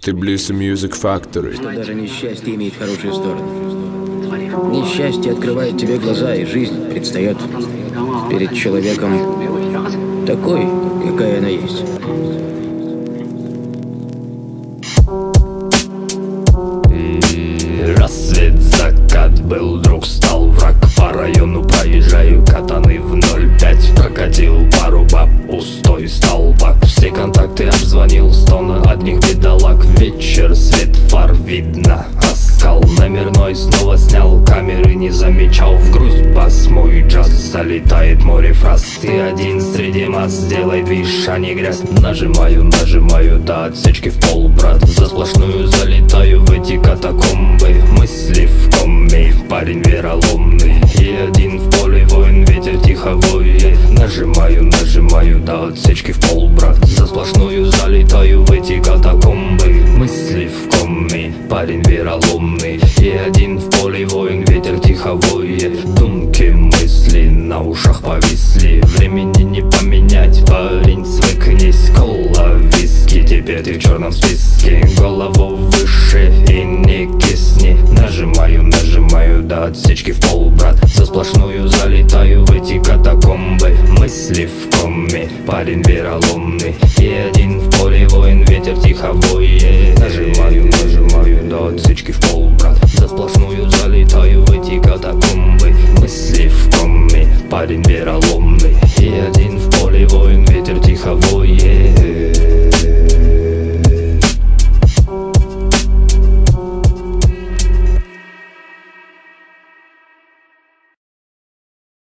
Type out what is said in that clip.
Tbilisi Music Factory. Что даже несчастье имеет хорошую сторону. Несчастье открывает тебе глаза, и жизнь предстает перед человеком такой, какая она есть. И рассвет, закат, был друг, стал враг. По району проезжаю, катаны в 0,5. Прокатил пару баб, пустой стал бак. Все контакты обзвонил, стон одних бедолаг. Вечер, свет фар, видно оскал. Номерной снова снял, камеры не замечал. В грусть бас, мой джаз, залетает море фраз. Ты один среди масс, сделай движ, а не грязь. Нажимаю до отсечки в пол, брат. За сплошную залетаю в эти катакомбы. Мысли в коме, парень вероломный. И один в поле воин, ветер тихо воет. Нажимаю до отсечки в пол, брат. За сплошную залетаю в эти катакомбы. Мысли в коме, парень вероломный. И один в поле воин, ветер тихо воет. Думки, мысли на ушах повисли. Времени не поменять, парень, свыкнись. Кола, виски, теперь ты в черном списке. Голову выше и не кисни. Нажимаю до отсечки в пол, брат. За сплошную залетаю в эти катакомбы. Мысли в коме, парень вероломный. И один в поле воин, ветер тихо воет. Нажимаю до отсечки в пол, брат. За сплошную залетаю в эти катакомбы. Мысли в коме, парень вероломный.